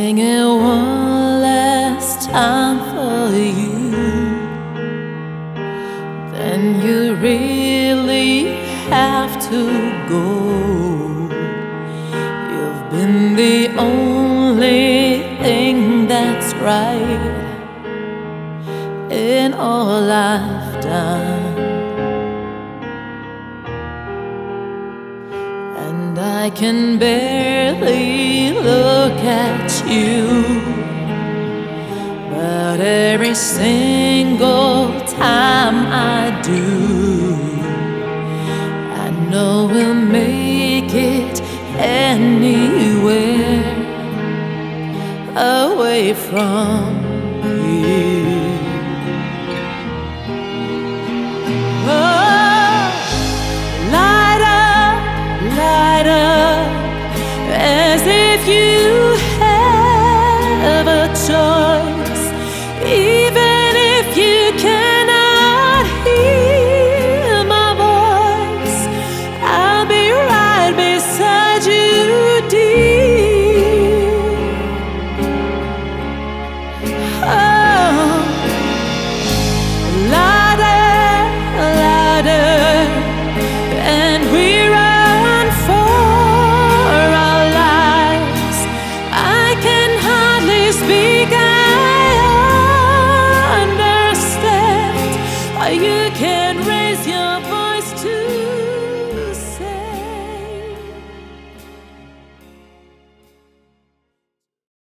sing it one last time for you, then you really have to go. You've been the only thing that's right in all I've done, and I can barely look at you, but every single time I do, I know we'll make it anywhere away from here.